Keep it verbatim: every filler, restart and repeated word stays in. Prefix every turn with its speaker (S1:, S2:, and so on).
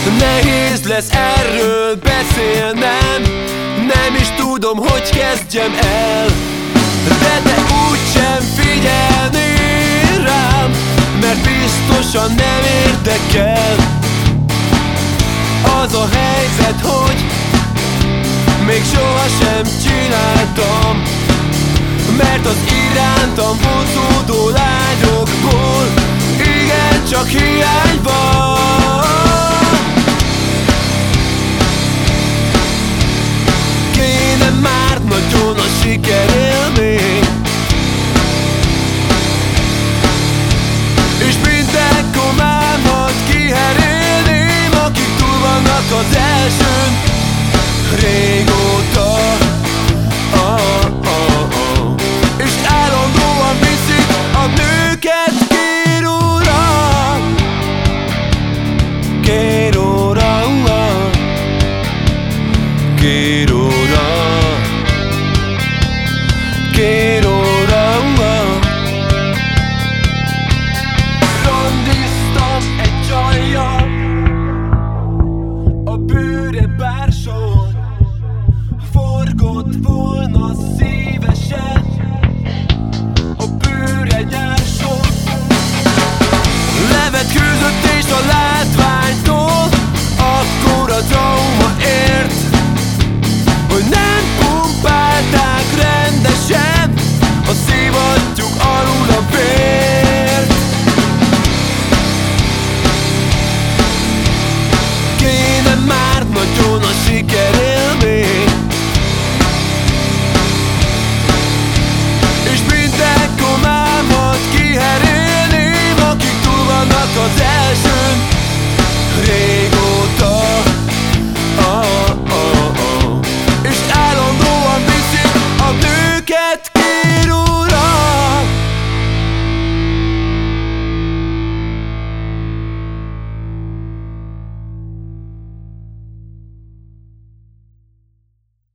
S1: Nehéz lesz erről beszélnem, nem is tudom, hogy kezdjem el. De te úgysem figyelnél rám, mert biztosan nem érdekel. Az a helyzet, hogy még sohasem csináltam, mert az irántam vonzódó lányokból igencsak hiány van.